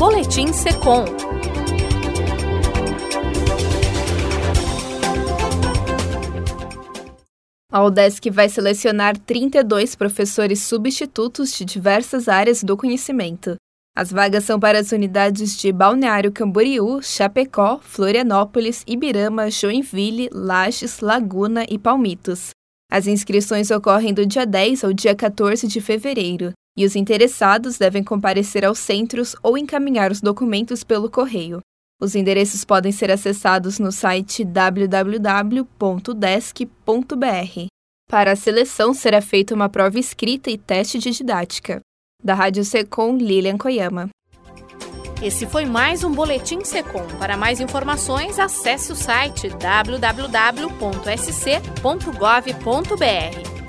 Boletim Secom. A UDESC vai selecionar 32 professores substitutos de diversas áreas do conhecimento. As vagas são para as unidades de Balneário Camboriú, Chapecó, Florianópolis, Ibirama, Joinville, Lages, Laguna e Palmitos. As inscrições ocorrem do dia 10 ao dia 14 de fevereiro, e os interessados devem comparecer aos centros ou encaminhar os documentos pelo correio. Os endereços podem ser acessados no site www.udesc.br. Para a seleção, será feita uma prova escrita e teste de didática. Da Rádio Secom, Lilian Koyama. Esse foi mais um Boletim Secom. Para mais informações, acesse o site www.sc.gov.br.